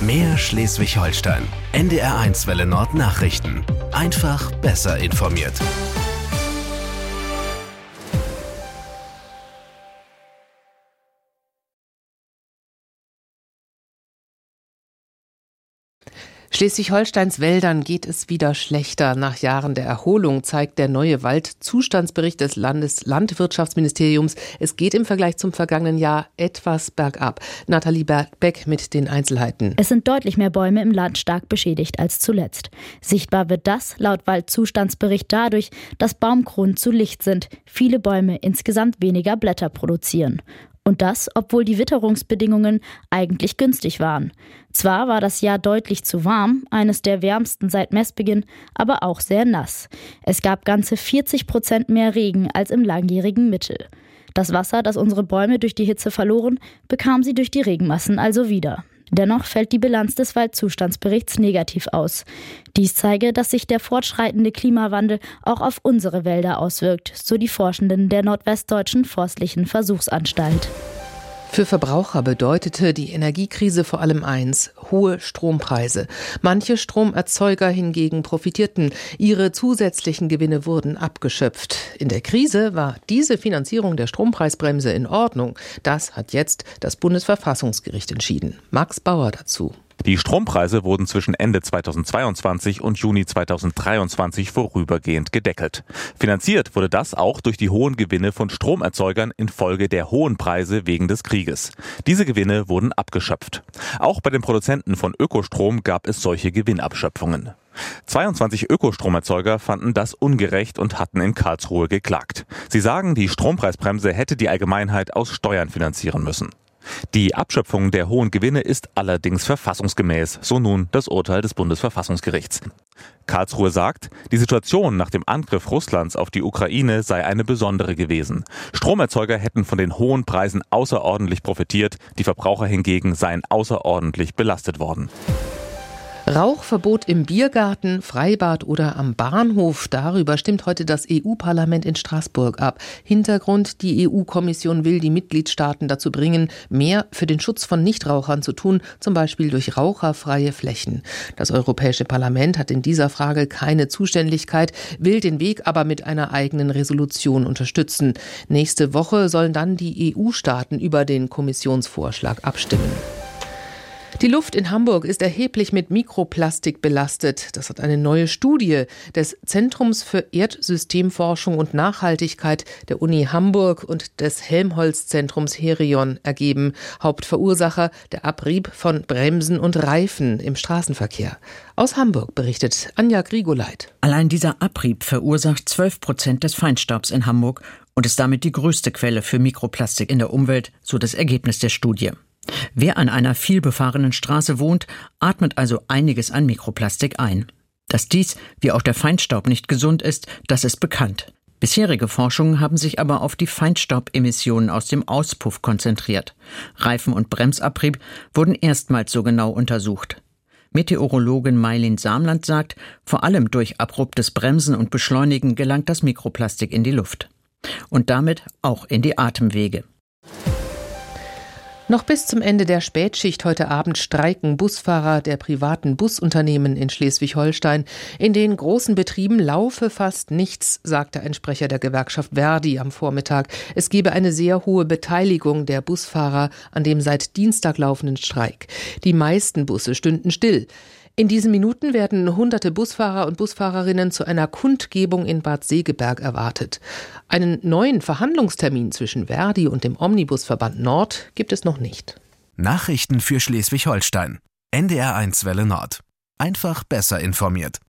Mehr Schleswig-Holstein. NDR1 Welle Nord Nachrichten. Einfach besser informiert. Schleswig-Holsteins Wäldern geht es wieder schlechter. Nach Jahren der Erholung zeigt der neue Waldzustandsbericht des Landeslandwirtschaftsministeriums, es geht im Vergleich zum vergangenen Jahr etwas bergab. Nathalie Beck mit den Einzelheiten. Es sind deutlich mehr Bäume im Land stark beschädigt als zuletzt. Sichtbar wird das laut Waldzustandsbericht dadurch, dass Baumkronen zu licht sind, viele Bäume insgesamt weniger Blätter produzieren. Und das, obwohl die Witterungsbedingungen eigentlich günstig waren. Zwar war das Jahr deutlich zu warm, eines der wärmsten seit Messbeginn, aber auch sehr nass. Es gab ganze 40% mehr Regen als im langjährigen Mittel. Das Wasser, das unsere Bäume durch die Hitze verloren, bekamen sie durch die Regenmassen also wieder. Dennoch fällt die Bilanz des Waldzustandsberichts negativ aus. Dies zeige, dass sich der fortschreitende Klimawandel auch auf unsere Wälder auswirkt, so die Forschenden der Nordwestdeutschen Forstlichen Versuchsanstalt. Für Verbraucher bedeutete die Energiekrise vor allem eins: hohe Strompreise. Manche Stromerzeuger hingegen profitierten. Ihre zusätzlichen Gewinne wurden abgeschöpft. In der Krise war diese Finanzierung der Strompreisbremse in Ordnung. Das hat jetzt das Bundesverfassungsgericht entschieden. Max Bauer dazu. Die Strompreise wurden zwischen Ende 2022 und Juni 2023 vorübergehend gedeckelt. Finanziert wurde das auch durch die hohen Gewinne von Stromerzeugern infolge der hohen Preise wegen des Krieges. Diese Gewinne wurden abgeschöpft. Auch bei den Produzenten von Ökostrom gab es solche Gewinnabschöpfungen. 22 Ökostromerzeuger fanden das ungerecht und hatten in Karlsruhe geklagt. Sie sagen, die Strompreisbremse hätte die Allgemeinheit aus Steuern finanzieren müssen. Die Abschöpfung der hohen Gewinne ist allerdings verfassungsgemäß, so nun das Urteil des Bundesverfassungsgerichts. Karlsruhe sagt, die Situation nach dem Angriff Russlands auf die Ukraine sei eine besondere gewesen. Stromerzeuger hätten von den hohen Preisen außerordentlich profitiert, die Verbraucher hingegen seien außerordentlich belastet worden. Rauchverbot im Biergarten, Freibad oder am Bahnhof. Darüber stimmt heute das EU-Parlament in Straßburg ab. Hintergrund: die EU-Kommission will die Mitgliedstaaten dazu bringen, mehr für den Schutz von Nichtrauchern zu tun, zum Beispiel durch raucherfreie Flächen. Das Europäische Parlament hat in dieser Frage keine Zuständigkeit, will den Weg aber mit einer eigenen Resolution unterstützen. Nächste Woche sollen dann die EU-Staaten über den Kommissionsvorschlag abstimmen. Die Luft in Hamburg ist erheblich mit Mikroplastik belastet. Das hat eine neue Studie des Zentrums für Erdsystemforschung und Nachhaltigkeit der Uni Hamburg und des Helmholtz-Zentrums Herion ergeben. Hauptverursacher der Abrieb von Bremsen und Reifen im Straßenverkehr. Aus Hamburg berichtet Anja Grigoleit. Allein dieser Abrieb verursacht 12% des Feinstaubs in Hamburg und ist damit die größte Quelle für Mikroplastik in der Umwelt, so das Ergebnis der Studie. Wer an einer vielbefahrenen Straße wohnt, atmet also einiges an Mikroplastik ein. Dass dies, wie auch der Feinstaub, nicht gesund ist, das ist bekannt. Bisherige Forschungen haben sich aber auf die Feinstaubemissionen aus dem Auspuff konzentriert. Reifen- und Bremsabrieb wurden erstmals so genau untersucht. Meteorologin Mailin Samland sagt, vor allem durch abruptes Bremsen und Beschleunigen gelangt das Mikroplastik in die Luft. Und damit auch in die Atemwege. Noch bis zum Ende der Spätschicht heute Abend streiken Busfahrer der privaten Busunternehmen in Schleswig-Holstein. In den großen Betrieben laufe fast nichts, sagte ein Sprecher der Gewerkschaft Verdi am Vormittag. Es gebe eine sehr hohe Beteiligung der Busfahrer an dem seit Dienstag laufenden Streik. Die meisten Busse stünden still. In diesen Minuten werden hunderte Busfahrer und Busfahrerinnen zu einer Kundgebung in Bad Segeberg erwartet. Einen neuen Verhandlungstermin zwischen Verdi und dem Omnibusverband Nord gibt es noch nicht. Nachrichten für Schleswig-Holstein. NDR1 Welle Nord. Einfach besser informiert.